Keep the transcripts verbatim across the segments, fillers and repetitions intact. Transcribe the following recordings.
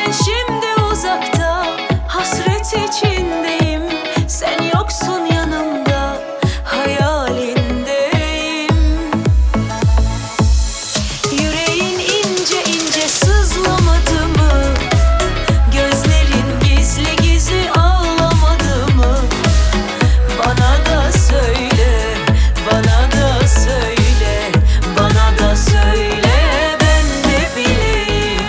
Ben şimdi uzakta, hasret içindeyim. Sen yoksun yanımda, hayalindeyim. Yüreğin ince ince sızlamadı mı? Gözlerin gizli gizli ağlamadı mı? Bana da söyle, bana da söyle, bana da söyle, ben de bileyim.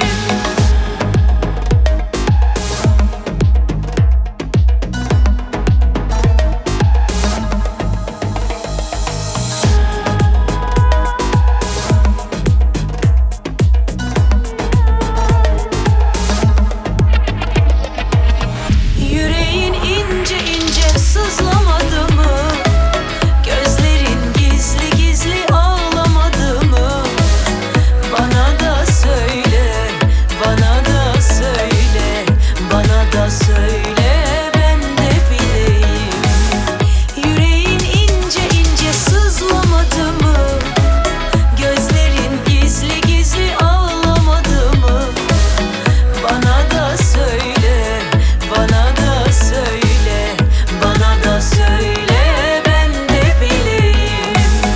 Yüreğin ince ince sızlamadı mı? Gözlerin gizli gizli ağlamadı mı? Bana da söyle, bana da söyle, bana da söyle, ben de bileyim. Yüreğin ince ince sızlamadı mı? Gözlerin gizli gizli ağlamadı mı? Bana da söyle, bana da söyle, bana da söyle, ben de bileyim.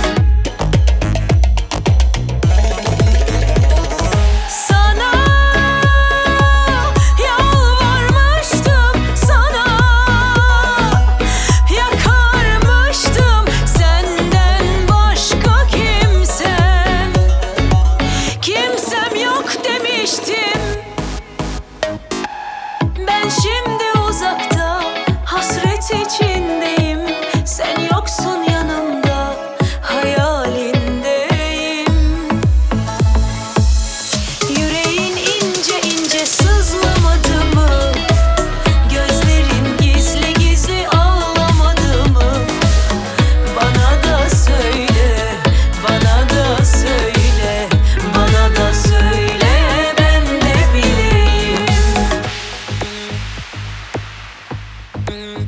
Sana yalvarmıştım, sana yakarmıştım. Senden başka kimsem, kimsem yok demiştim. Ben şimdi uzakta, hasret içindeyim. Sen yoksun yanımda, hayalindeyim. Yüreğin ince ince sızlamadı mı? Gözlerin gizli gizli ağlamadı mı? Bana da söyle, bana da söyle, bana da söyle, ben de bileyim.